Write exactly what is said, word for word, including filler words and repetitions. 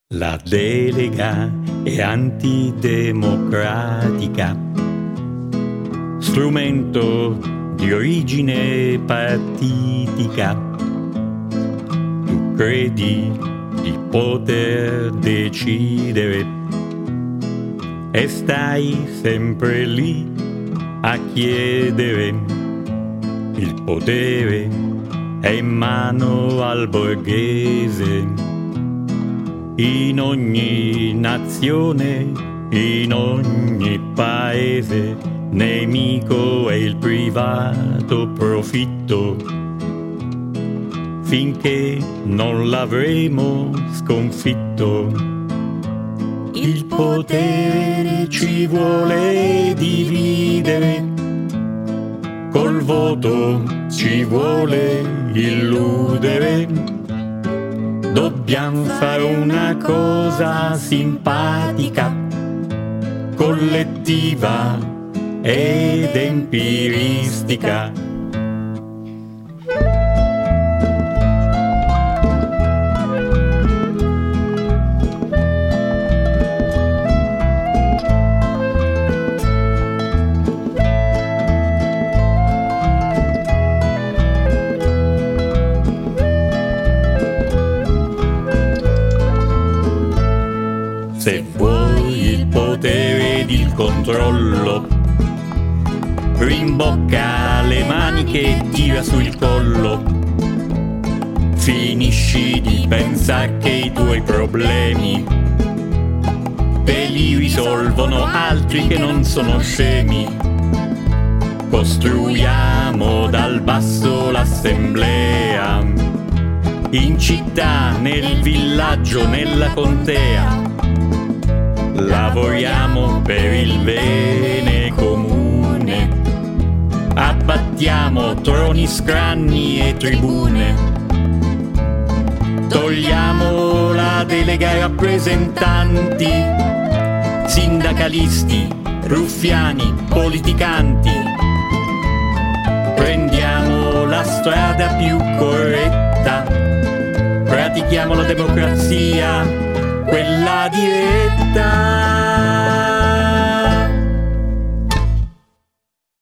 La delega è antidemocratica, strumento di origine partitica. Tu credi di poter decidere e stai sempre lì a chiedere. Il potere è in mano al borghese. In ogni nazione, in ogni paese, nemico è il privato profitto. Finché non l'avremo sconfitto, il potere ci vuole dividere, col voto ci vuole illudere. Dobbiamo fare una cosa simpatica, collettiva ed empiristica. Se vuoi il potere ed il controllo, rimbocca le maniche e tira sul collo. Finisci di pensare che i tuoi problemi te li risolvono altri che non sono scemi. Costruiamo dal basso l'assemblea, in città, nel villaggio, nella contea. Lavoriamo per il bene comune, abbattiamo troni, scranni e tribune. Togliamo la delega ai rappresentanti, sindacalisti, ruffiani, politicanti. Prendiamo la strada più corretta, pratichiamo la democrazia, quella diretta.